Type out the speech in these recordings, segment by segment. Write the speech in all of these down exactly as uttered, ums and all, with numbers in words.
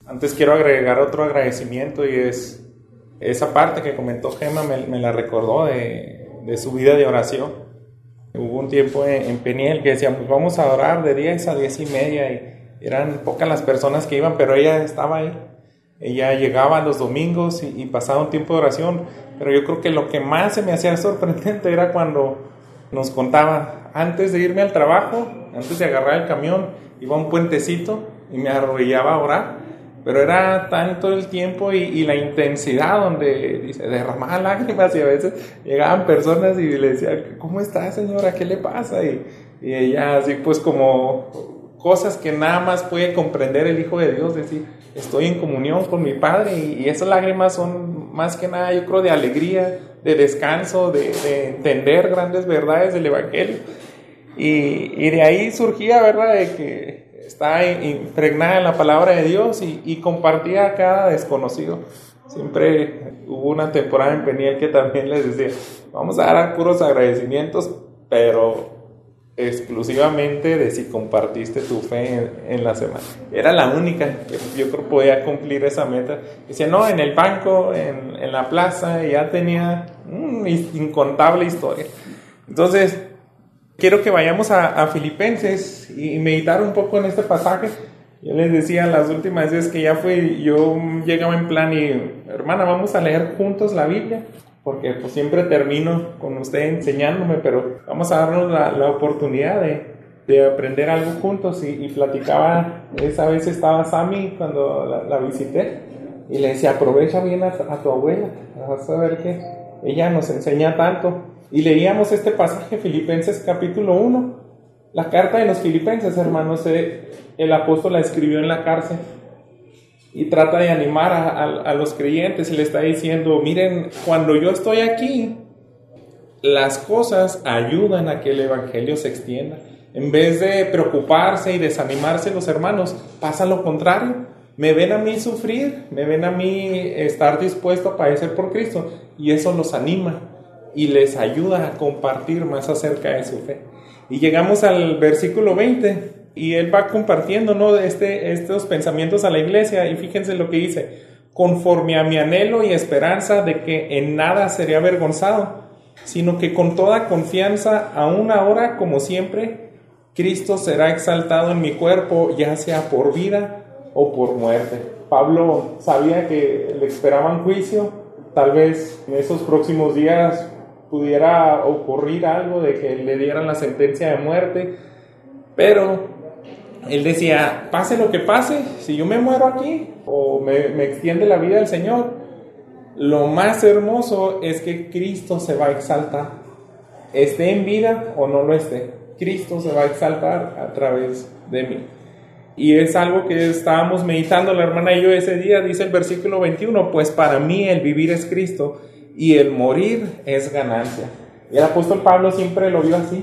Antes quiero agregar otro agradecimiento y es esa parte que comentó Gema, me, me la recordó de, de su vida de oración. Hubo un tiempo en, en Peniel que decíamos, pues vamos a orar de diez a diez y media y eran pocas las personas que iban, pero ella estaba ahí. Ella llegaba los domingos y, y pasaba un tiempo de oración, pero yo creo que lo que más se me hacía sorprendente era cuando nos contaba, antes de irme al trabajo, antes de agarrar el camión, iba a un puentecito y me arrodillaba a orar. Pero era tanto el tiempo y, y la intensidad donde dice, derramaba lágrimas y a veces llegaban personas y le decían, ¿cómo está, señora? ¿Qué le pasa? Y, y ella así pues como cosas que nada más puede comprender el Hijo de Dios, decir, estoy en comunión con mi Padre, y, y esas lágrimas son más que nada, yo creo, de alegría, de descanso, de, de entender grandes verdades del Evangelio. Y, y de ahí surgía, ¿verdad?, de que está impregnada en la palabra de Dios y, y compartía a cada desconocido. Siempre hubo una temporada en Peniel que también les decía, vamos a dar puros agradecimientos, pero exclusivamente de si compartiste tu fe en, en la semana. Era la única que yo creo podía cumplir esa meta. Decía, no, en el banco, en, en la plaza, y ya tenía una incontable historia. Entonces, quiero que vayamos a, a Filipenses y meditar un poco en este pasaje. Yo les decía las últimas veces que ya fui, yo llegaba en plan y, hermana, vamos a leer juntos la Biblia, porque pues siempre termino con usted enseñándome, pero vamos a darnos la, la oportunidad de, de aprender algo juntos. Y, y platicaba, esa vez estaba Sammy cuando la, la visité, y le decía, aprovecha bien a, a tu abuela, vas a ver que ella nos enseña tanto. Y leíamos este pasaje, Filipenses capítulo uno, la carta de los Filipenses, hermanos. El apóstol la escribió en la cárcel y trata de animar a, a, a los creyentes, y le está diciendo, miren, cuando yo estoy aquí, las cosas ayudan a que el evangelio se extienda. En vez de preocuparse y desanimarse los hermanos, pasa lo contrario. Me ven a mí sufrir, me ven a mí estar dispuesto a padecer por Cristo, y eso los anima y les ayuda a compartir más acerca de su fe. Y llegamos al versículo veinte, y él va compartiendo, ¿no?, este, estos pensamientos a la iglesia, y fíjense lo que dice: conforme a mi anhelo y esperanza de que en nada seré avergonzado, sino que con toda confianza, aún ahora como siempre, Cristo será exaltado en mi cuerpo, ya sea por vida o por muerte. Pablo sabía que le esperaban juicio. Tal vez en esos próximos días pudiera ocurrir algo de que le dieran la sentencia de muerte, pero él decía, pase lo que pase, si yo me muero aquí o me, me extiende la vida del Señor, lo más hermoso es que Cristo se va a exaltar, esté en vida o no lo esté, Cristo se va a exaltar a través de mí. Y es algo que estábamos meditando la hermana y yo ese día. Dice el versículo veintiuno, pues para mí el vivir es Cristo y el morir es ganancia. Y el apóstol Pablo siempre lo vio así.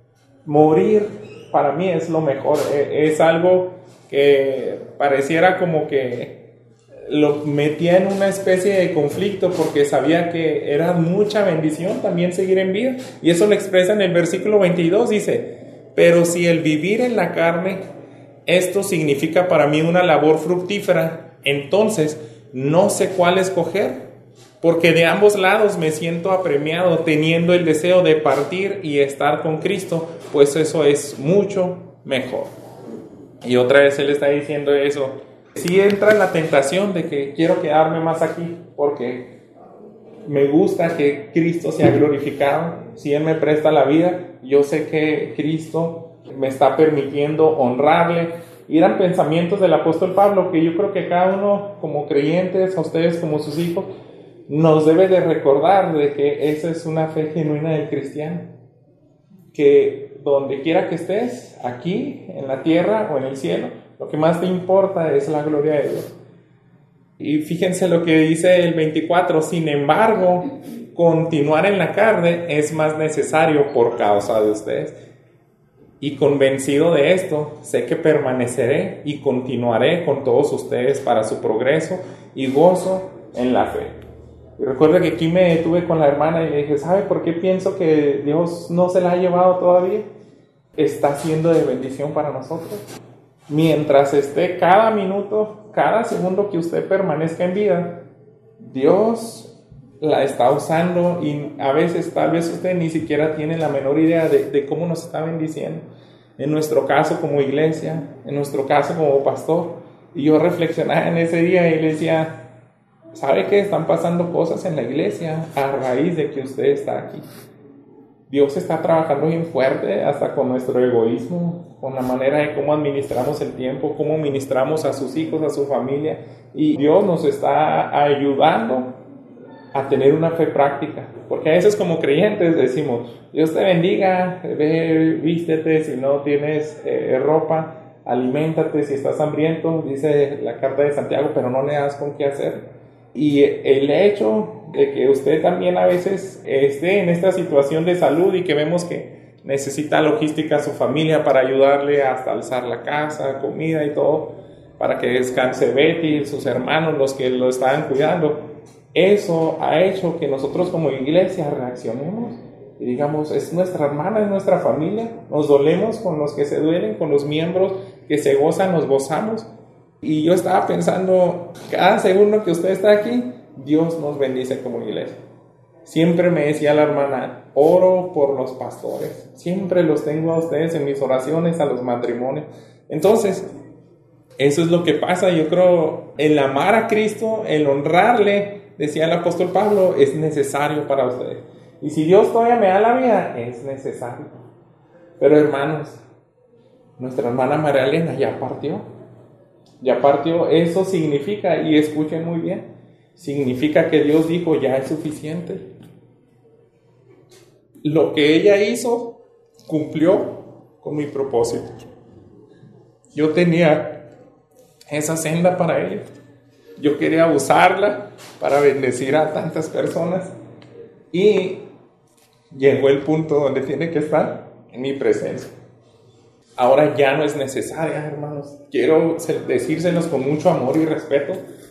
Morir para mí es lo mejor. Es algo que pareciera como que lo metía en una especie de conflicto, porque sabía que era mucha bendición también seguir en vida. Y eso lo expresa en el versículo veintidós. Dice, pero si el vivir en la carne, esto significa para mí una labor fructífera, entonces no sé cuál escoger, porque de ambos lados me siento apremiado, teniendo el deseo de partir y estar con Cristo, pues eso es mucho mejor. Y otra vez él está diciendo eso. Sí entra en la tentación de que quiero quedarme más aquí, porque me gusta que Cristo sea glorificado. Si Él me presta la vida, yo sé que Cristo me está permitiendo honrarle. Y eran pensamientos del apóstol Pablo que yo creo que cada uno como creyentes, a ustedes como sus hijos, nos debe de recordar de que esa es una fe genuina del cristiano, que donde quiera que estés, aquí en la tierra o en el cielo, lo que más te importa es la gloria de Dios. Y fíjense lo que dice el veinticuatro, sin embargo, continuar en la carne es más necesario por causa de ustedes. Y convencido de esto, sé que permaneceré y continuaré con todos ustedes para su progreso y gozo en la fe. Y recuerdo que aquí me detuve con la hermana y le dije, ¿sabe por qué pienso que Dios no se la ha llevado todavía? Está siendo de bendición para nosotros. mientras esté cada minuto, cada segundo que usted permanezca en vida, Dios la está usando y a veces tal vez usted ni siquiera tiene la menor idea de, de cómo nos está bendiciendo. En nuestro caso como iglesia, en nuestro caso como pastor. Y yo reflexionaba en ese día y le decía, ¿sabe que están pasando cosas en la iglesia a raíz de que usted está aquí? Dios está trabajando bien fuerte hasta con nuestro egoísmo, con la manera de cómo administramos el tiempo, cómo ministramos a sus hijos, a su familia. Y Dios nos está ayudando a tener una fe práctica, porque a veces como creyentes decimos, Dios te bendiga, ve, vístete, si no tienes eh, ropa, aliméntate, si estás hambriento, dice la carta de Santiago, pero no le das con qué hacer. Y el hecho de que usted también a veces esté en esta situación de salud y que vemos que necesita logística a su familia para ayudarle hasta alzar la casa, comida y todo, para que descanse Betty, sus hermanos, los que lo estaban cuidando, eso ha hecho que nosotros como iglesia reaccionemos y digamos, es nuestra hermana, es nuestra familia, nos dolemos con los que se duelen, con los miembros que se gozan, nos gozamos. Y yo estaba pensando, cada segundo que usted está aquí, Dios nos bendice como iglesia. Siempre me decía la hermana, oro por los pastores, siempre los tengo a ustedes en mis oraciones, a los matrimonios. Entonces, eso es lo que pasa, yo creo, el amar a Cristo, el honrarle, decía el apóstol Pablo, es necesario para ustedes. Y si Dios todavía me da la vida, es necesario. Pero hermanos, nuestra hermana María Elena ya partió. Ya partió. Eso significa, y escuchen muy bien, significa que Dios dijo, ya es suficiente. Lo que ella hizo cumplió con mi propósito. Yo tenía esa senda para ella. Yo quería usarla para bendecir a tantas personas y llegó el punto donde tiene que estar en mi presencia. Ahora ya no es necesaria, hermanos. Quiero decírselos con mucho amor y respeto.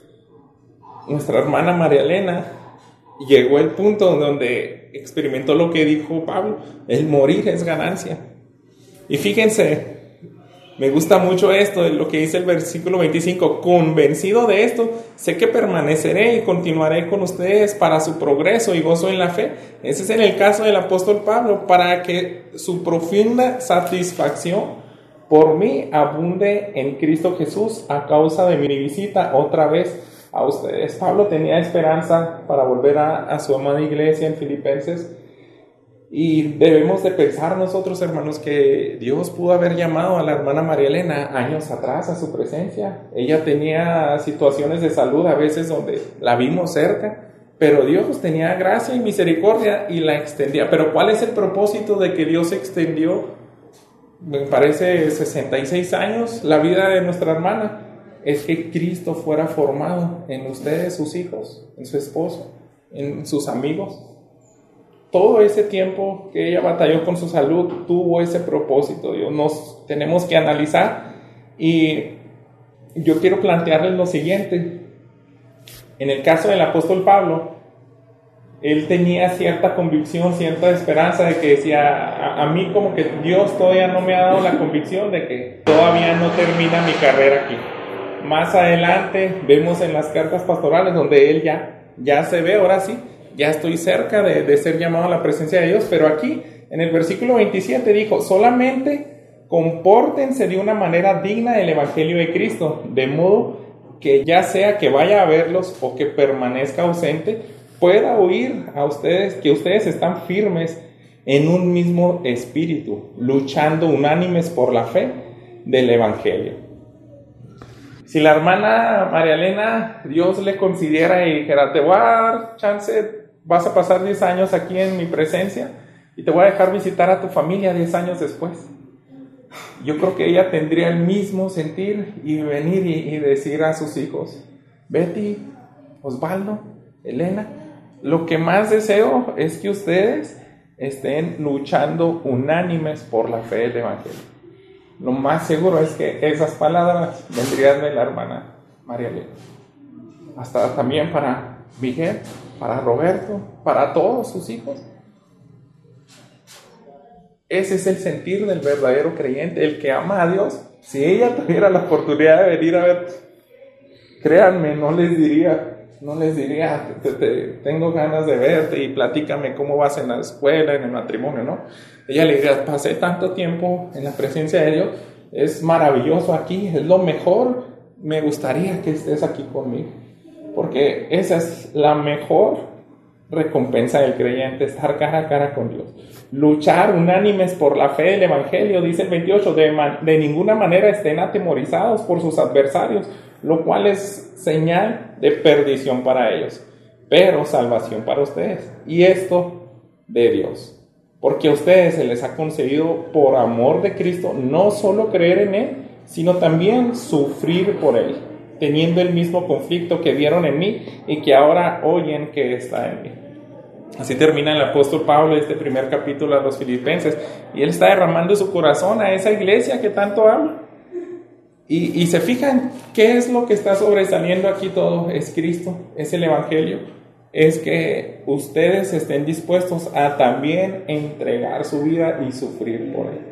Nuestra hermana María Elena llegó el punto donde experimentó lo que dijo Pablo, el morir es ganancia. Y fíjense, me gusta mucho esto, de lo que dice el versículo veinticinco. Convencido de esto, sé que permaneceré y continuaré con ustedes para su progreso y gozo en la fe. Ese es en el caso del apóstol Pablo, para que su profunda satisfacción por mí abunde en Cristo Jesús a causa de mi visita otra vez a ustedes. Pablo tenía esperanza para volver a, a su amada iglesia en Filipenses. Y debemos de pensar nosotros, hermanos, que Dios pudo haber llamado a la hermana María Elena años atrás a su presencia. Ella tenía situaciones de salud a veces donde la vimos cerca, pero Dios tenía gracia y misericordia y la extendía. Pero ¿cuál es el propósito de que Dios extendió, me parece, sesenta y seis años la vida de nuestra hermana? Es que Cristo fuera formado en ustedes, sus hijos, en su esposo, en sus amigos. Todo ese tiempo que ella batalló con su salud tuvo ese propósito. Dios, nos tenemos que analizar y yo quiero plantearles lo siguiente. En el caso del apóstol Pablo, él tenía cierta convicción, cierta esperanza de que decía, a, a mí como que Dios todavía no me ha dado la convicción de que todavía no termina mi carrera aquí. Más adelante vemos en las cartas pastorales donde él ya, ya se ve, ahora sí, ya estoy cerca de, de ser llamado a la presencia de Dios, pero aquí en el versículo veintisiete dijo, solamente compórtense de una manera digna del evangelio de Cristo, de modo que ya sea que vaya a verlos o que permanezca ausente, pueda oír a ustedes que ustedes están firmes en un mismo espíritu, luchando unánimes por la fe del evangelio. Si la hermana María Elena, Dios le considera y dijera, te voy a dar chance, vas a pasar diez años aquí en mi presencia y te voy a dejar visitar a tu familia diez años después. Yo creo que ella tendría el mismo sentir y venir y, y decir a sus hijos, Betty, Osvaldo, Elena, lo que más deseo es que ustedes estén luchando unánimes por la fe del evangelio. Lo más seguro es que esas palabras vendrían de la hermana María Elena. Hasta también para Miguel, para Roberto, para todos sus hijos. Ese es el sentir del verdadero creyente, el que ama a Dios Si ella tuviera la oportunidad de venir a ver, créanme, no les diría, no les diría, te, te, tengo ganas de verte y platícame cómo vas en la escuela, en el matrimonio, ¿no? Ella le diría, pasé tanto tiempo en la presencia de Dios, es maravilloso aquí, es lo mejor, me gustaría que estés aquí conmigo, porque esa es la mejor recompensa del creyente, estar cara a cara con Dios, luchar unánimes por la fe del Evangelio. Dice el veintiocho, de, man, de ninguna manera estén atemorizados por sus adversarios, lo cual es señal de perdición para ellos, pero salvación para ustedes, y esto de Dios, porque a ustedes se les ha concedido por amor de Cristo no solo creer en Él, sino también sufrir por Él, teniendo el mismo conflicto que vieron en mí y que ahora oyen que está en mí. Así termina el apóstol Pablo este primer capítulo a los Filipenses, y él está derramando su corazón a esa iglesia que tanto ama. Y, y se fijan qué es lo que está sobresaliendo aquí todo, es Cristo, es el Evangelio, es que ustedes estén dispuestos a también entregar su vida y sufrir por Él.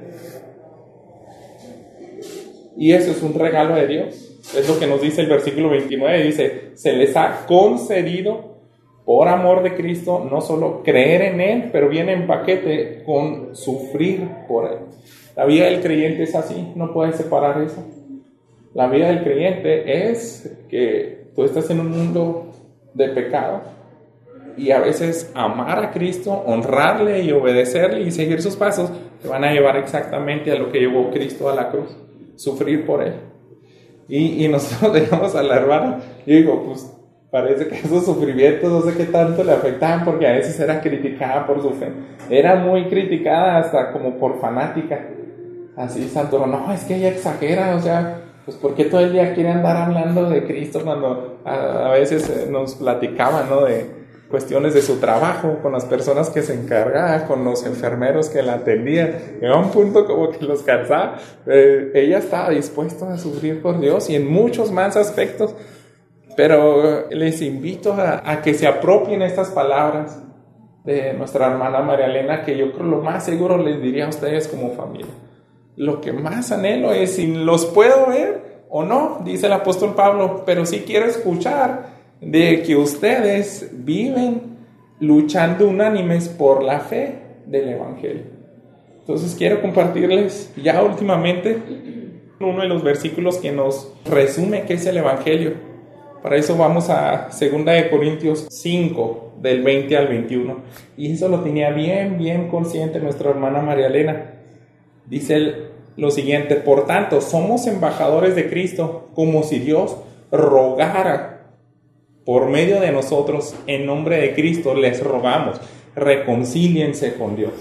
Y eso es un regalo de Dios. Es lo que nos dice el versículo veintinueve, dice, se les ha concedido por amor de Cristo no solo creer en Él, pero viene en paquete con sufrir por Él. La vida del creyente es así, no puedes separar eso. La vida del creyente es que tú estás en un mundo de pecado y a veces amar a Cristo, honrarle y obedecerle y seguir sus pasos te van a llevar exactamente a lo que llevó Cristo a la cruz, sufrir por Él. Y, y nosotros dejamos a la hermana, yo digo, pues parece que esos sufrimientos no sé qué tanto le afectaban, porque a veces era criticada por su fe, era muy criticada hasta como por fanática, así Santoro, no, es que ella exagera, o sea, pues ¿por qué todo el día quiere andar hablando de Cristo cuando a, a veces nos platicaban, ¿no?, de cuestiones de su trabajo, con las personas que se encargaban, con los enfermeros que la atendían? Llegaba un punto como que los cansaba. Eh, ella estaba dispuesta a sufrir por Dios y en muchos más aspectos, pero les invito a, a que se apropien estas palabras de nuestra hermana María Elena, que yo creo lo más seguro les diría a ustedes como familia. Lo que más anhelo es si los puedo ver o no, dice el apóstol Pablo, pero sí quiero escuchar de que ustedes viven luchando unánimes por la fe del Evangelio. Entonces quiero compartirles ya últimamente uno de los versículos que nos resume qué es el Evangelio. Para eso vamos a segunda de Corintios cinco, del veinte al veintiuno. Y eso lo tenía bien, bien consciente nuestra hermana María Elena. Dice el, lo siguiente: por tanto, somos embajadores de Cristo, como si Dios rogara por medio de nosotros. En nombre de Cristo les rogamos, reconcíliense con Dios.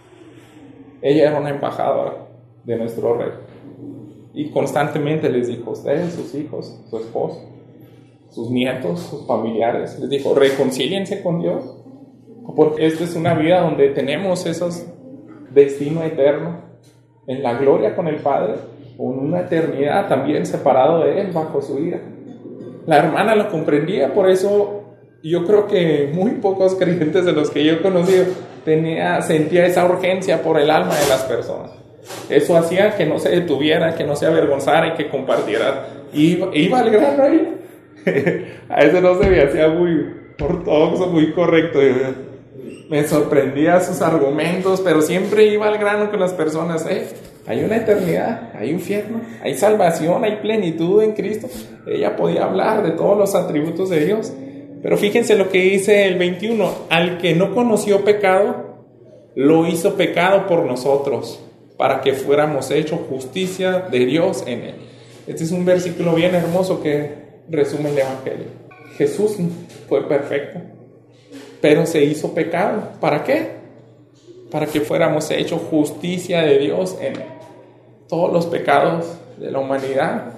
Ella era una embajadora de nuestro Rey y constantemente les dijo a ustedes, sus hijos, su esposo, sus nietos, sus familiares, les dijo, reconcíliense con Dios, porque esta es una vida donde tenemos esos destino eterno en la gloria con el Padre, con una eternidad también separado de Él bajo su ira. La hermana lo comprendía, por eso yo creo que muy pocos creyentes de los que yo he conocido tenía, sentía esa urgencia por el alma de las personas. Eso hacía que no se detuviera, que no se avergonzara y que compartiera. Iba, iba al grano ahí. A ese no se me hacía muy ortodoxo, muy correcto. Me sorprendía sus argumentos, pero siempre iba al grano con las personas. ¿eh? Hay una eternidad, hay infierno, hay salvación, hay plenitud en Cristo. Ella podía hablar de todos los atributos de Dios. Pero fíjense lo que dice el veintiuno: al que no conoció pecado, lo hizo pecado por nosotros, para que fuéramos hechos justicia de Dios en él. Este es un versículo bien hermoso que resume el Evangelio. Jesús fue perfecto, pero se hizo pecado. ¿Para qué? Para que fuéramos hechos justicia de Dios en él. Todos los pecados de la humanidad,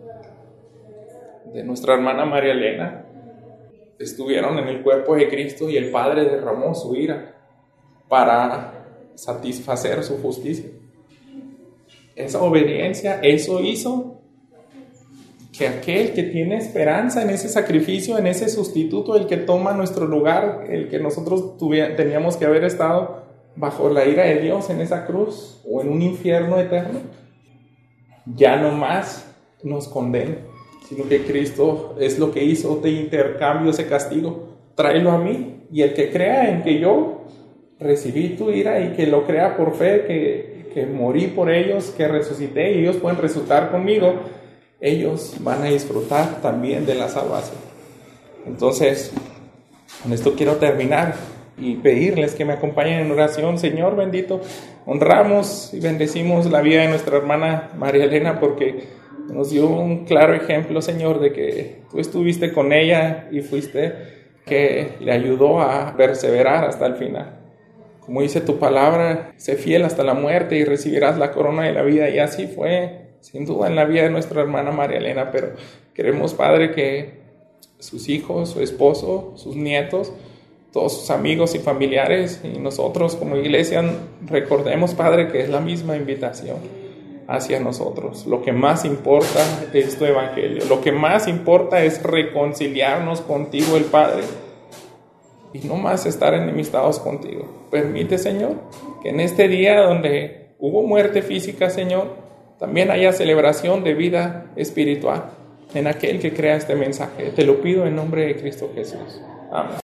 de nuestra hermana María Elena, estuvieron en el cuerpo de Cristo, y el Padre derramó su ira para satisfacer su justicia. Esa obediencia, eso hizo que aquel que tiene esperanza en ese sacrificio, en ese sustituto, el que toma nuestro lugar, el que nosotros tuvi- teníamos que haber estado bajo la ira de Dios en esa cruz o en un infierno eterno, ya no más nos condene, sino que Cristo es lo que hizo, te intercambio ese castigo, tráelo a mí, y el que crea en que yo recibí tu ira y que lo crea por fe, que, que morí por ellos, que resucité y ellos pueden resucitar conmigo, ellos van a disfrutar también de la salvación. Entonces, con esto quiero terminar y pedirles que me acompañen en oración. Señor bendito, honramos y bendecimos la vida de nuestra hermana María Elena, porque nos dio un claro ejemplo, Señor, de que tú estuviste con ella y fuiste que le ayudó a perseverar hasta el final. Como dice tu palabra, sé fiel hasta la muerte y recibirás la corona de la vida. Y así fue, sin duda, en la vida de nuestra hermana María Elena. Pero queremos, Padre, que sus hijos, su esposo, sus nietos, todos sus amigos y familiares y nosotros como iglesia recordemos, Padre, que es la misma invitación hacia nosotros. Lo que más importa es tu evangelio. Lo que más importa es reconciliarnos contigo, el Padre, y no más estar enemistados contigo. Permite, Señor, que en este día donde hubo muerte física, Señor, también haya celebración de vida espiritual en aquel que crea este mensaje. Te lo pido en nombre de Cristo Jesús. Amén.